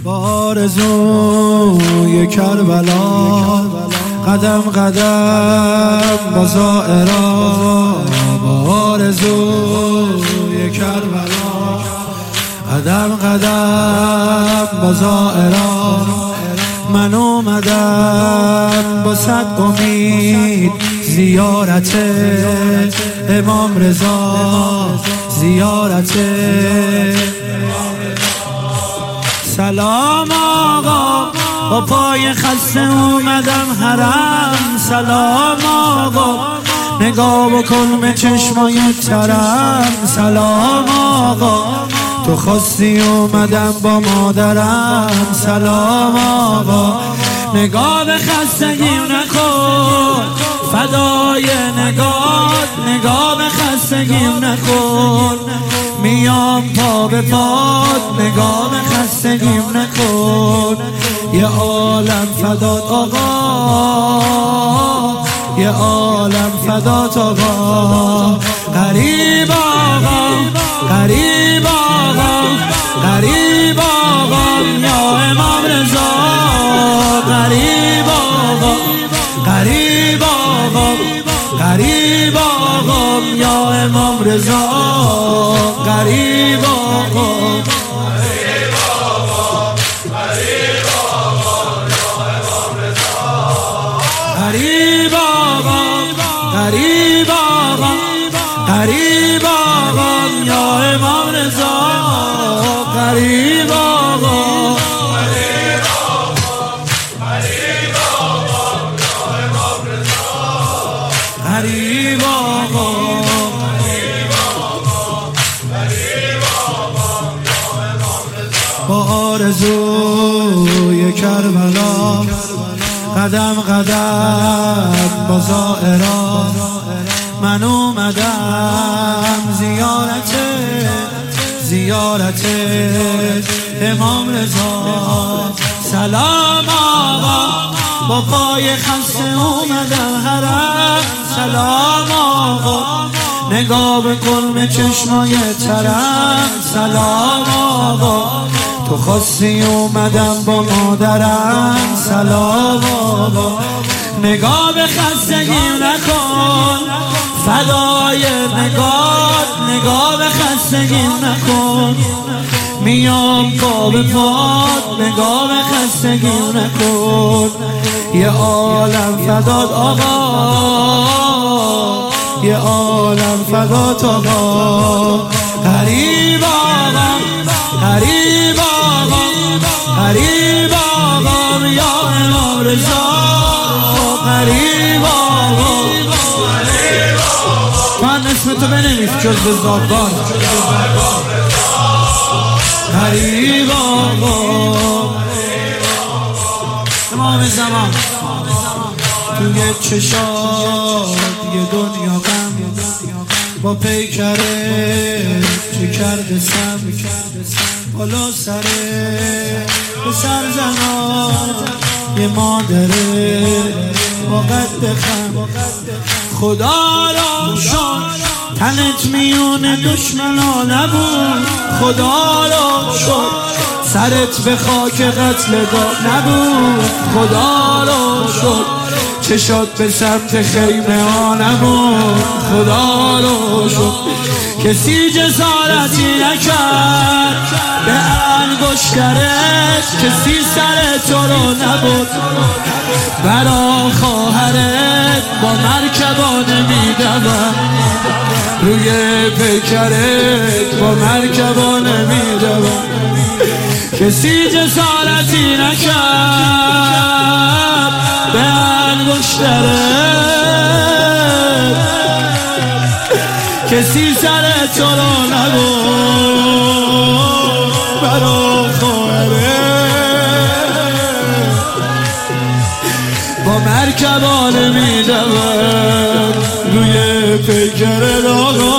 با آرزوی کربلا قدم قدم با زائران، با آرزوی کربلا قدم قدم با زائران. من اومدم با صد امید زیارت امام رضا، زیارت سلام آقا، با پای خسته اومدم حرم. سلام آقا، نگاه بکن به چشمای ترم. سلام آقا، تو خواستی اومدم با مادرم. سلام آقا، نگاه به خستگیم نکن، فدای نگاه به خستگیم نکن. میام پا به پاد، نگاه به خستگیم نکن. یه عالم فدات آقا، یه عالم فدات آقا. غریب آقا، غریب آقا، غریب آقا یا امام رضا. غریب آقا، غریب آقا، غریب آقا یا امام رضا. غریب آقا، غریب آقا، غریب آقا یا امام رضا. غریب آقا، غریب آقا، غریب آقا یا امام رضا. غریب آقا، غریب آقا، غریب آقا یا امام رضا. غریب آقا، غریب آقا، غریب آقا یا امام رضا. با آرزوی کربلا قدم قدم با زائران، من اومدم زیارت امام رضا. سلام آقا، با پای خسته اومدم حرم. سلام آقا، نگاه بکن به چشمای ترم. سلام آقا، تو خواستی اومدم با مادرم. سلام آقا، نگاه به خستگیم نکن، فدای نگاه به خستگیم نکن. میام پا به پاد، نگاه به خستگیم نکن. یه عالم فدات آقا، یه عالم فدات آقا. غریب آقا، غریب آقا، غریب آقا یا امام رضا. غریب آقا، من اسم تو بنویس جز به زادگار. غریب آقا، امام زمان توی چشات یه دنیا غم، با پیکره چه کرده سم. بالا سره به سر زنان یه مادره با قد خم. خدا را شد تنت میون دشمنا نبود. خدا را شد سرت به خاک قتلگاه نبود. خدا را شد چشات به سمت خیمه ها نبود. خدا را شد کسی جسارتی نکرد به انگشترت، کسی سر تو رو نبود. برا خواهرت با مرکبانه میدوم، روی پیکرت با مرکبانه میدوم. کسی جسارتی نکرد به انگشترت، کسی سر تو رو نبود. برا خواهرت با مرکبانه میدوم، روی پیکرت آقا.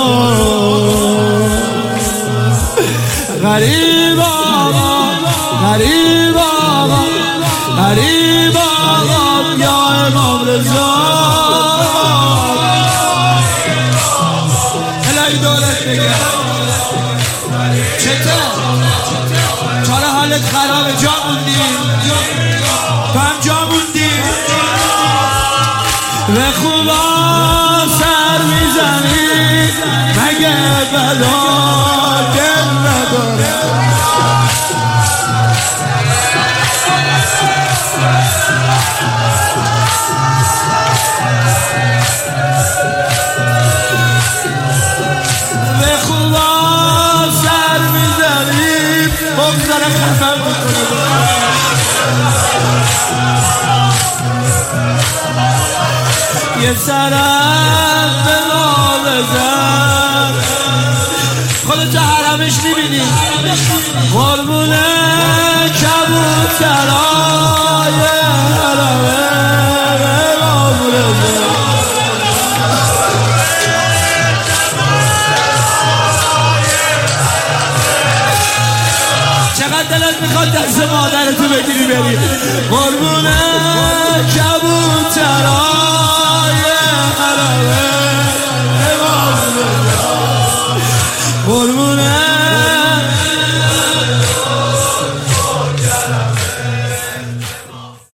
غریب آقا، غریب آقا، غریب آقا یا امام رضا. الهی دولت بگه چطور؟ چاره حال حالت خرابه جا موندی تو هم جا موندی به خوبا سر میزنی مگه بلا دل نداره به خوبا سر میزنی بگذاره خفم میکنه یه سرم به ما بزن خودت حرمش میبینی قربونه کبوترهای حرمه به ما بزن چقدر دلت میخواد دست مادرتو بگیری بری قربونه